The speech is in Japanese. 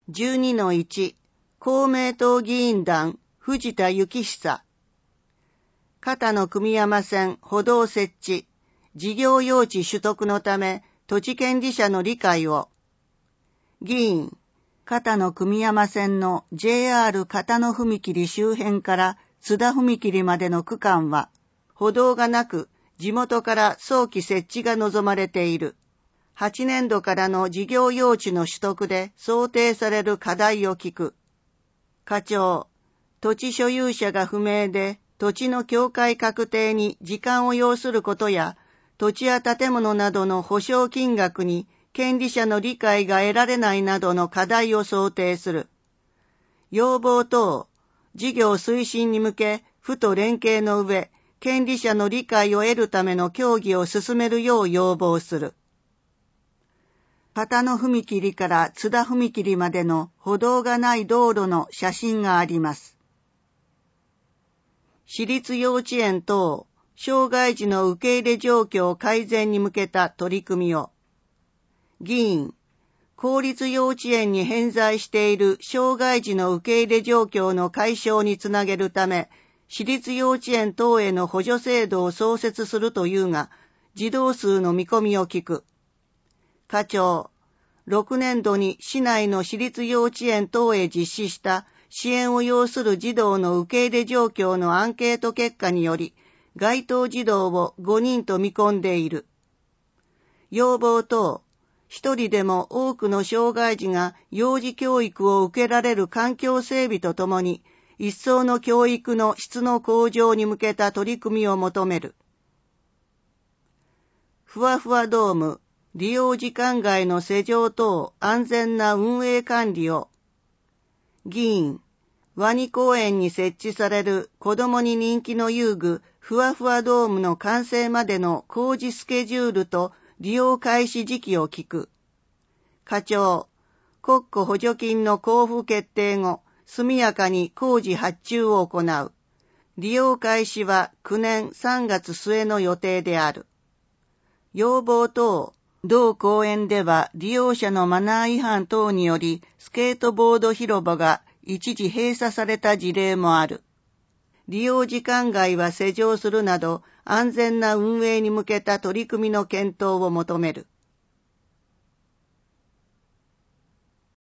12-1 公明党議員団藤田幸久片野久美山線歩道設置事業用地取得のため土地権利者の理解を議員片野久美山線の JR 片野踏切周辺から津田踏切までの区間は歩道がなく地元から早期設置が望まれている。8年度からの事業用地の取得で想定される課題を聞く。課長、土地所有者が不明で土地の境界確定に時間を要することや土地や建物などの保証金額に権利者の理解が得られないなどの課題を想定する。要望等、事業推進に向け、府と連携の上、権利者の理解を得るための協議を進めるよう要望する。片野踏切から津田踏切までの歩道がない道路の写真があります。私立幼稚園等、障害児の受け入れ状況改善に向けた取り組みを。議員、公立幼稚園に偏在している障害児の受け入れ状況の解消につなげるため、私立幼稚園等への補助制度を創設するというが、児童数の見込みを聞く。課長、6年度に市内の私立幼稚園等へ実施した支援を要する児童の受け入れ状況のアンケート結果により、該当児童を5人と見込んでいる。要望等、一人でも多くの障害児が幼児教育を受けられる環境整備とともに、一層の教育の質の向上に向けた取り組みを求める。ふわふわドーム、利用時間外の施錠等安全な運営管理を。議員、ワニ公園に設置される子どもに人気の遊具ふわふわドームの完成までの工事スケジュールと利用開始時期を聞く。課長、国庫補助金の交付決定後、速やかに工事発注を行う。利用開始は9年3月末の予定である。要望等、同公園では利用者のマナー違反等によりスケートボード広場が一時閉鎖された事例もある。利用時間外は施錠するなど安全な運営に向けた取り組みの検討を求める。